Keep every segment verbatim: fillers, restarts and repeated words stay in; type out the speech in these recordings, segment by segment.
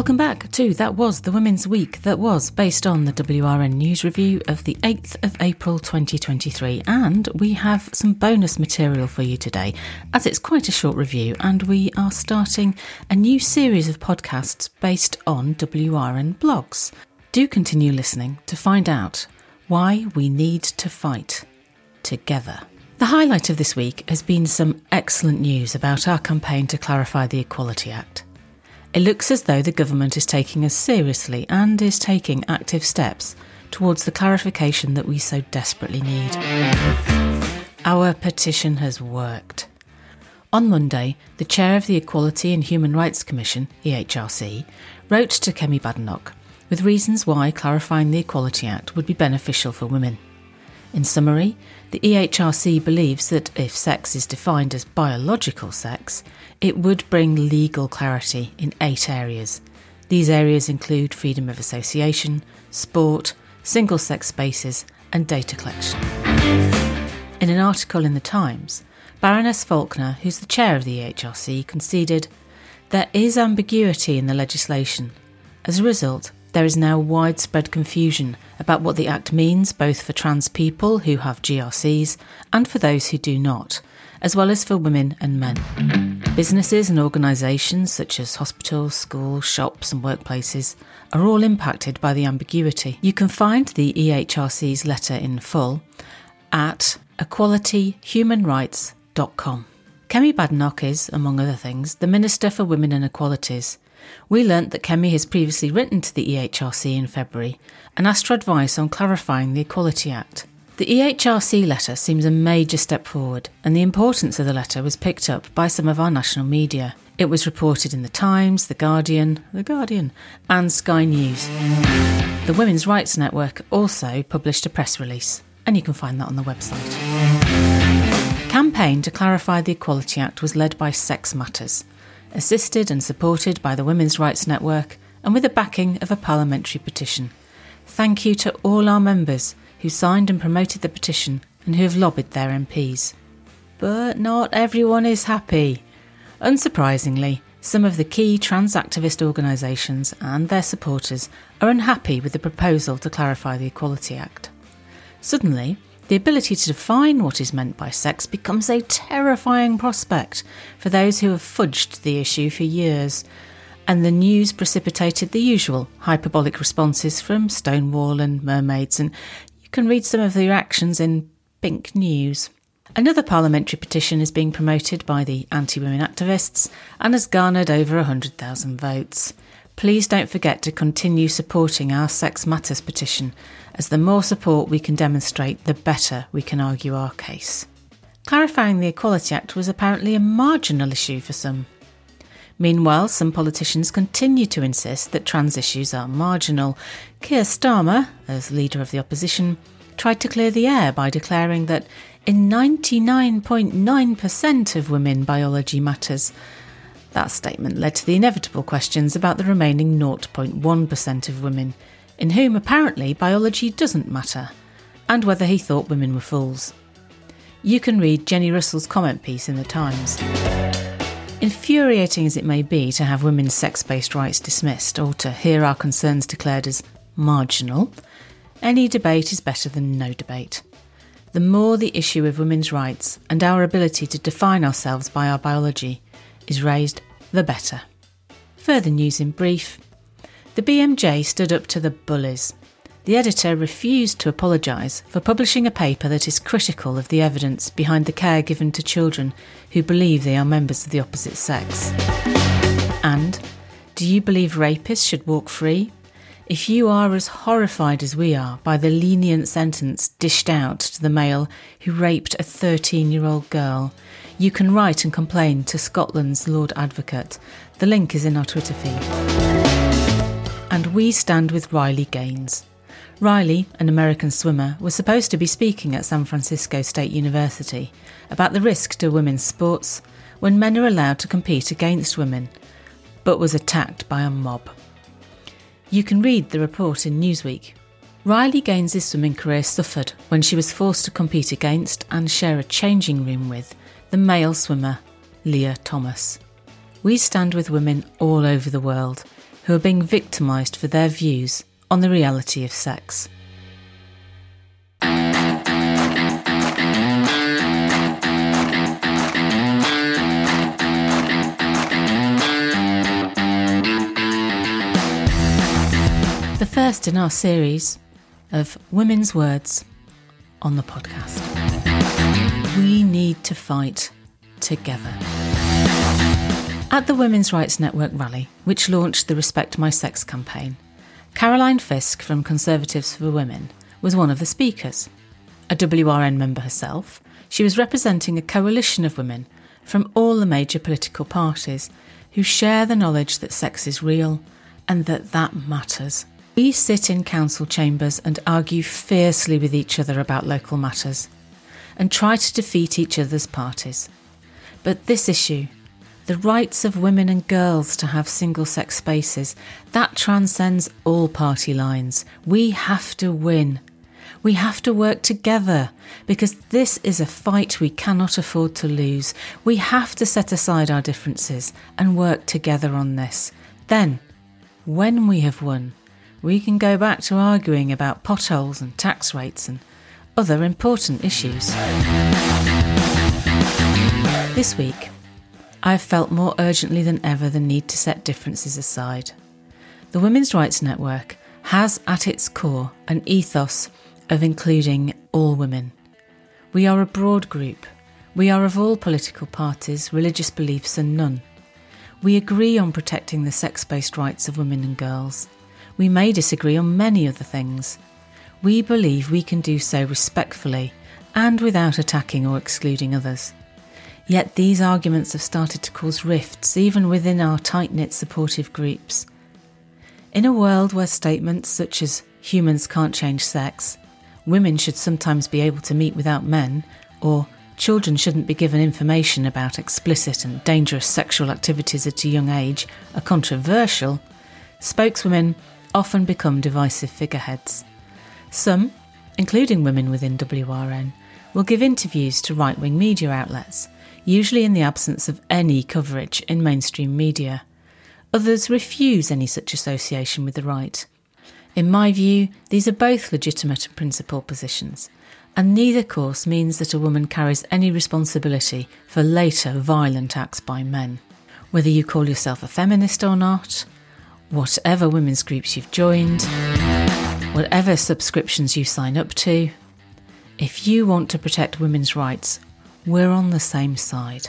Welcome back to That Was the Women's Week That Was, based on the W R N News Review of the eighth of April twenty twenty-three, and we have some bonus material for you today, as it's quite a short review, and we are starting a new series of podcasts based on W R N blogs. Do continue listening to find out why we need to fight together. The highlight of this week has been some excellent news about our campaign to clarify the Equality Act. It looks as though the government is taking us seriously and is taking active steps towards the clarification that we so desperately need. Our petition has worked. On Monday, the chair of the Equality and Human Rights Commission, E H R C, wrote to Kemi Badenoch with reasons why clarifying the Equality Act would be beneficial for women. In summary, the E H R C believes that if sex is defined as biological sex, it would bring legal clarity in eight areas. These areas include freedom of association, sport, single-sex spaces and data collection. In an article in The Times, Baroness Faulkner, who's the chair of the E H R C, conceded, "There is ambiguity in the legislation. As a result, there is now widespread confusion about what the Act means both for trans people who have G R Cs and for those who do not, as well as for women and men. Businesses and organisations such as hospitals, schools, shops and workplaces are all impacted by the ambiguity." You can find the E H R C's letter in full at equality human rights dot com. Kemi Badenoch is, among other things, the Minister for Women and Equalities. We learnt that Kemi has previously written to the E H R C in February and asked for advice on clarifying the Equality Act. The E H R C letter seems a major step forward, and the importance of the letter was picked up by some of our national media. It was reported in The Times, The Guardian, The Guardian, and Sky News. The Women's Rights Network also published a press release, and you can find that on the website. The campaign to clarify the Equality Act was led by Sex Matters, assisted and supported by the Women's Rights Network, and with the backing of a parliamentary petition. Thank you to all our members who signed and promoted the petition and who have lobbied their M Ps. But not everyone is happy. Unsurprisingly, some of the key trans activist organisations and their supporters are unhappy with the proposal to clarify the Equality Act. Suddenly, the ability to define what is meant by sex becomes a terrifying prospect for those who have fudged the issue for years, and the news precipitated the usual hyperbolic responses from Stonewall and mermaids, and you can read some of the reactions in Pink News. Another parliamentary petition is being promoted by the anti-women activists and has garnered over one hundred thousand votes. Please don't forget to continue supporting our Sex Matters petition, as the more support we can demonstrate, the better we can argue our case. Clarifying the Equality Act was apparently a marginal issue for some. Meanwhile, some politicians continue to insist that trans issues are marginal. Keir Starmer, as leader of the opposition, tried to clear the air by declaring that in ninety-nine point nine percent of women biology matters. That statement led to the inevitable questions about the remaining zero point one percent of women, in whom apparently biology doesn't matter, and whether he thought women were fools. You can read Jenny Russell's comment piece in The Times. Infuriating as it may be to have women's sex-based rights dismissed or to hear our concerns declared as marginal, any debate is better than no debate. The more the issue of women's rights and our ability to define ourselves by our biology is raised, the better. Further news in brief. The B M J stood up to the bullies. The editor refused to apologise for publishing a paper that is critical of the evidence behind the care given to children who believe they are members of the opposite sex. And, do you believe rapists should walk free? If you are as horrified as we are by the lenient sentence dished out to the male who raped a thirteen-year-old girl, you can write and complain to Scotland's Lord Advocate. The link is in our Twitter feed. And we stand with Riley Gaines. Riley, an American swimmer, was supposed to be speaking at San Francisco State University about the risk to women's sports when men are allowed to compete against women, but was attacked by a mob. You can read the report in Newsweek. Riley Gaines' swimming career suffered when she was forced to compete against and share a changing room with the male swimmer, Leah Thomas. We stand with women all over the world, who are being victimised for their views on the reality of sex. The first in our series of Women's Words on the podcast. We need to fight together. At the Women's Rights Network rally, which launched the Respect My Sex campaign, Caroline Fisk from Conservatives for Women was one of the speakers. A W R N member herself, she was representing a coalition of women from all the major political parties who share the knowledge that sex is real and that that matters. We sit in council chambers and argue fiercely with each other about local matters and try to defeat each other's parties. But this issue, the rights of women and girls to have single-sex spaces, that transcends all party lines. We have to win. We have to work together because this is a fight we cannot afford to lose. We have to set aside our differences and work together on this. Then, when we have won, we can go back to arguing about potholes and tax rates and other important issues. This week, I've felt more urgently than ever the need to set differences aside. The Women's Rights Network has at its core an ethos of including all women. We are a broad group. We are of all political parties, religious beliefs and none. We agree on protecting the sex-based rights of women and girls. We may disagree on many other things. We believe we can do so respectfully and without attacking or excluding others. Yet these arguments have started to cause rifts even within our tight-knit supportive groups. In a world where statements such as humans can't change sex, women should sometimes be able to meet without men, or children shouldn't be given information about explicit and dangerous sexual activities at a young age are controversial, spokeswomen often become divisive figureheads. Some, including women within W R N, will give interviews to right-wing media outlets, usually in the absence of any coverage in mainstream media. Others refuse any such association with the right. In my view, these are both legitimate and principled positions, and neither course means that a woman carries any responsibility for later violent acts by men. Whether you call yourself a feminist or not, whatever women's groups you've joined, whatever subscriptions you sign up to, if you want to protect women's rights, we're on the same side.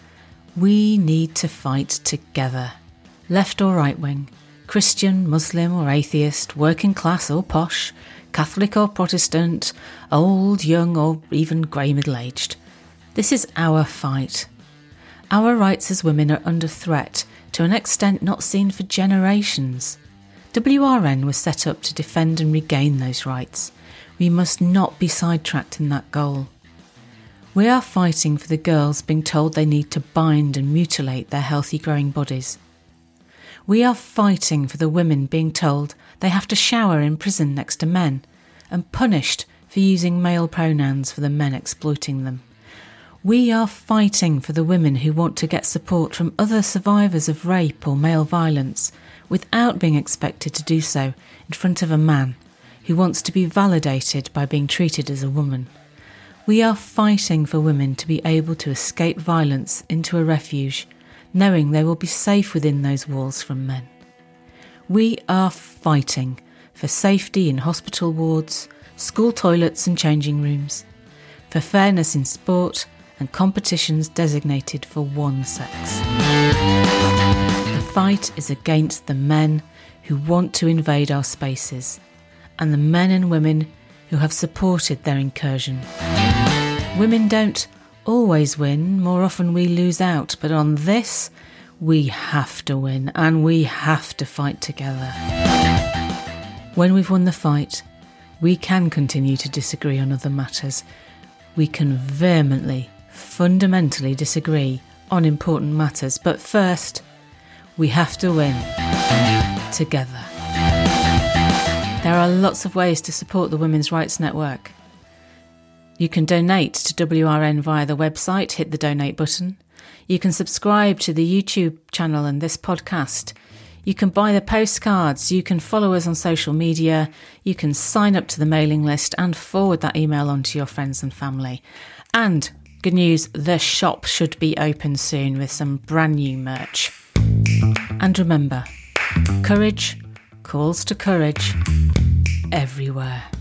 We need to fight together. Left or right wing, Christian, Muslim or atheist, working class or posh, Catholic or Protestant, old, young or even grey middle-aged. This is our fight. Our rights as women are under threat to an extent not seen for generations. W R N was set up to defend and regain those rights. We must not be sidetracked in that goal. We are fighting for the girls being told they need to bind and mutilate their healthy growing bodies. We are fighting for the women being told they have to shower in prison next to men and punished for using male pronouns for the men exploiting them. We are fighting for the women who want to get support from other survivors of rape or male violence without being expected to do so in front of a man who wants to be validated by being treated as a woman. We are fighting for women to be able to escape violence into a refuge, knowing they will be safe within those walls from men. We are fighting for safety in hospital wards, school toilets and changing rooms, for fairness in sport and competitions designated for one sex. The fight is against the men who want to invade our spaces and the men and women who have supported their incursion. Women don't always win, more often we lose out, but on this, we have to win and we have to fight together. When we've won the fight, we can continue to disagree on other matters. We can vehemently, fundamentally disagree on important matters, but first, we have to win together. There are lots of ways to support the Women's Rights Network. You can donate to W R N via the website, hit the donate button. You can subscribe to the YouTube channel and this podcast. You can buy the postcards, you can follow us on social media, you can sign up to the mailing list and forward that email on to your friends and family. And good news, the shop should be open soon with some brand new merch. And remember, courage calls to courage everywhere.